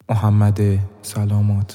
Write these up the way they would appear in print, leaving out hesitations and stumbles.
محمد سلامات.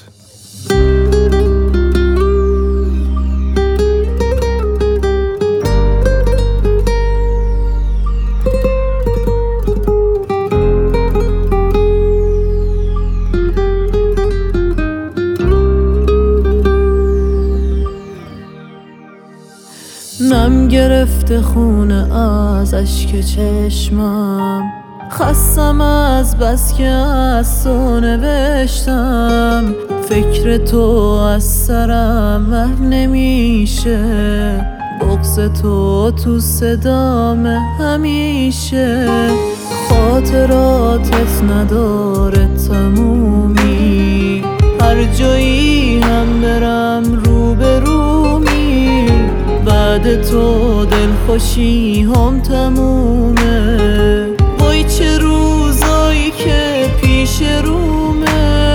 نم گرفته خونه از اشک چشمم، خستم از بس که از تو نوشتم. فکر تو از سرم ور نمیشه، بغض تو صدام همیشه. خاطراتت نداره تمومی، هر جایی هم برم روبرومی. بعد تو دلخوشی هم تمومه، وای چه روزایی که پیش رومه.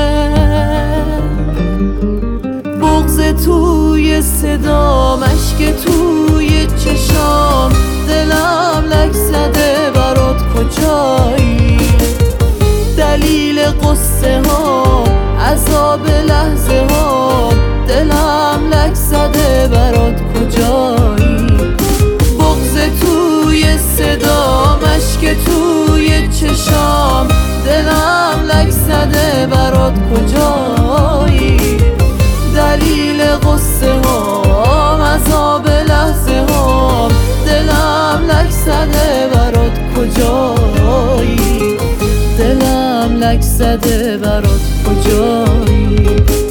بغض توی صدام، اشک توی چشام، دلم لک زده برات کجایی. دلیل قصه ها، عذاب لحظه ها، دلم لک زده برات کجایی. بغض توی صدام، اشک توی چشام، دلم لک زده برات کجایی. دلیل قصه ها، عذاب لحظه ها، دلم لک زده برات کجایی. دلم لک زده برات کجایی.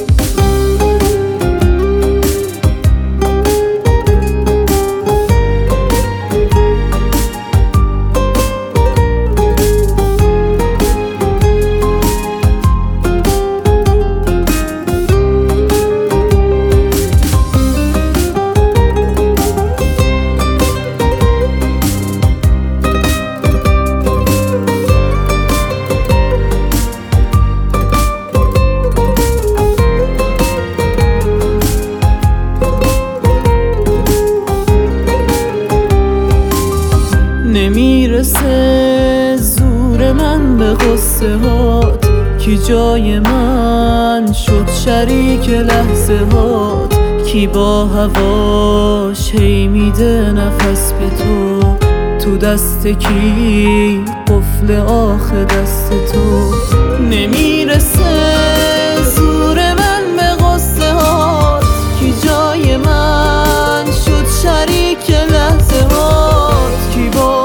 نمیرسه زور من به قصه هات، کی جای من شد شریک لحظه هات. کی با هواش هی میده نفس به تو دست کی قفل آخ دست تو. نمیرسه زور من به قصه هات، کی جای من شد شریک لحظه هات. کی با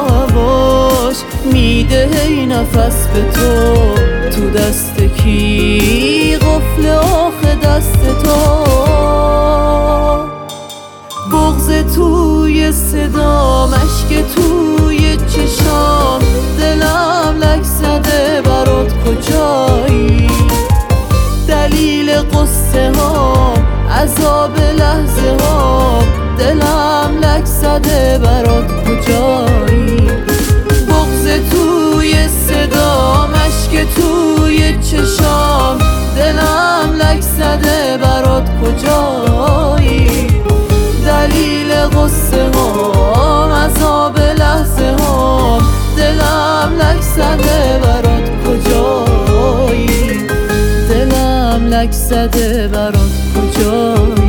میده هی نفس به تو دست کی قفل آخ دست تو. بغض توی صدام، اشک توی چشام، دلم لک زده برات کجایی. دلیل قصه ها، عذاب لحظه ها، دلم لک زده برات کجایی. توی صدام، اشک توی چشام، دلم لک زده برات کجایی. دلیل قصه ها، عذاب لحظه ها، دلم لک زده برات کجایی. دلم لک زده برات کجایی.